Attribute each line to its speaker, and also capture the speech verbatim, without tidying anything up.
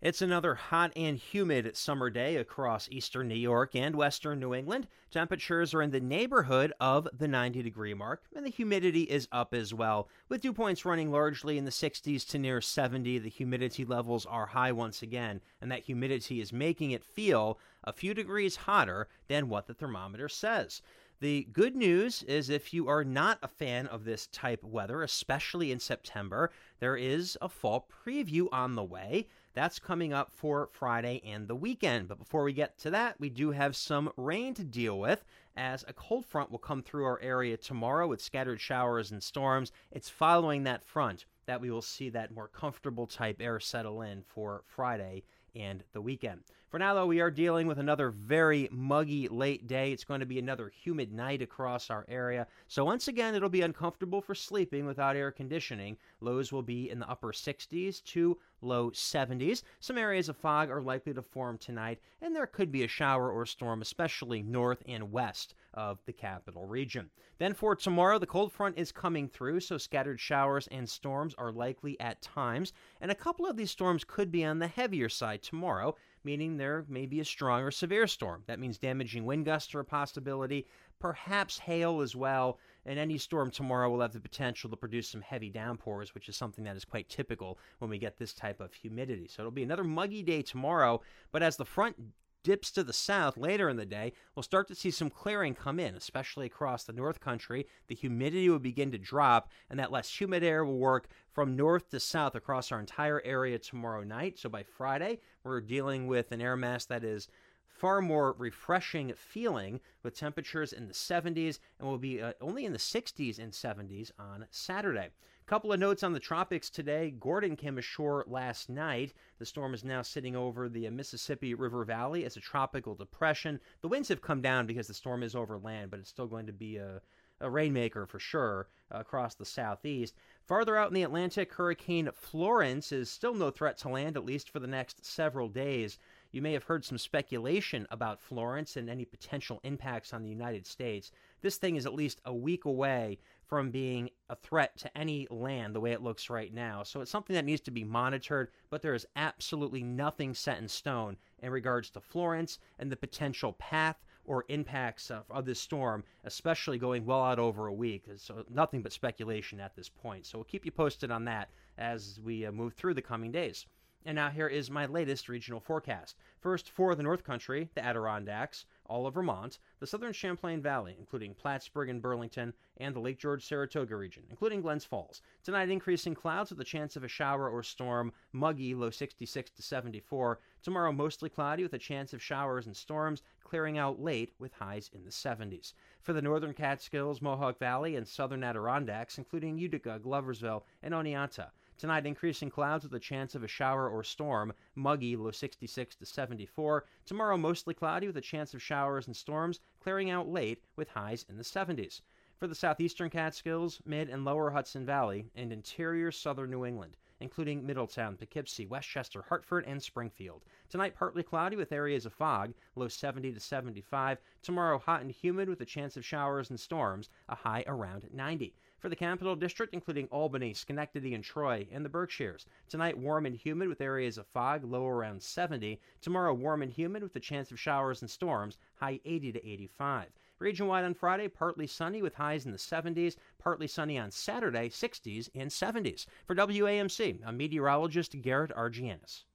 Speaker 1: It's another hot and humid summer day across eastern New York and western New England. Temperatures are in the neighborhood of the ninety degree mark, and the humidity is up as well. With dew points running largely in the sixties to near seventy, the humidity levels are high once again, and that humidity is making it feel a few degrees hotter than what the thermometer says. The good news is if you are not a fan of this type of weather, especially in September, there is a fall preview on the way. That's coming up for Friday and the weekend. But before we get to that, we do have some rain to deal with, as a cold front will come through our area tomorrow with scattered showers and storms. It's following that front that we will see that more comfortable type air settle in for Friday and the weekend. For now, though, we are dealing with another very muggy late day. It's going to be another humid night across our area. So once again, it'll be uncomfortable for sleeping without air conditioning. Lows will be in the upper sixties to low seventies. Some areas of fog are likely to form tonight, and there could be a shower or storm, especially north and west of the capital region. Then for tomorrow, the cold front is coming through, so scattered showers and storms are likely at times, and a couple of these storms could be on the heavier side tomorrow, meaning there may be a strong or severe storm. That means damaging wind gusts are a possibility, perhaps hail as well, and any storm tomorrow will have the potential to produce some heavy downpours, which is something that is quite typical when we get this type of humidity. So it'll be another muggy day tomorrow, but as the front dips to the south later in the day, we'll start to see some clearing come in, especially across the North Country. The humidity will begin to drop, and that less humid air will work from north to south across our entire area tomorrow night. So by Friday, we're dealing with an air mass that is far more refreshing feeling, with temperatures in the seventies, and will be uh, only in the sixties and seventies on Saturday. Couple of notes on the tropics today. Gordon came ashore last night. The storm is now sitting over the Mississippi River Valley as a tropical depression. The winds have come down because the storm is over land, but it's still going to be a a rainmaker for sure uh, across the southeast. Farther out in the Atlantic, Hurricane Florence is still no threat to land, at least for the next several days. You may have heard some speculation about Florence and any potential impacts on the United States. This thing is at least a week away from being a threat to any land the way it looks right now. So it's something that needs to be monitored, but there is absolutely nothing set in stone in regards to Florence and the potential path or impacts of, of this storm, especially going well out over a week. So nothing but speculation at this point. So we'll keep you posted on that as we uh, move through the coming days. And now here is my latest regional forecast. First, for the North Country, the Adirondacks, all of Vermont, the southern Champlain Valley, including Plattsburgh and Burlington, and the Lake George-Saratoga region, including Glens Falls. Tonight, increasing clouds with a chance of a shower or storm, muggy, low sixty-six to seventy-four. Tomorrow, mostly cloudy with a chance of showers and storms, clearing out late with highs in the seventies. For the northern Catskills, Mohawk Valley, and southern Adirondacks, including Utica, Gloversville, and Oneonta. Tonight, increasing clouds with a chance of a shower or storm, muggy, low sixty-six to seventy-four. Tomorrow, mostly cloudy with a chance of showers and storms, clearing out late with highs in the seventies. For the southeastern Catskills, mid and lower Hudson Valley, and interior southern New England, including Middletown, Poughkeepsie, Westchester, Hartford, and Springfield. Tonight, partly cloudy with areas of fog, low seventy to seventy-five. Tomorrow, hot and humid with a chance of showers and storms, a high around ninety. For the Capital District, including Albany, Schenectady, and Troy, and the Berkshires. Tonight, warm and humid with areas of fog, low around seventy. Tomorrow, warm and humid with a chance of showers and storms, high eighty to eighty-five. Region-wide on Friday, partly sunny with highs in the seventies. Partly sunny on Saturday, sixties and seventies. For W A M C, I'm meteorologist Garrett Argianis.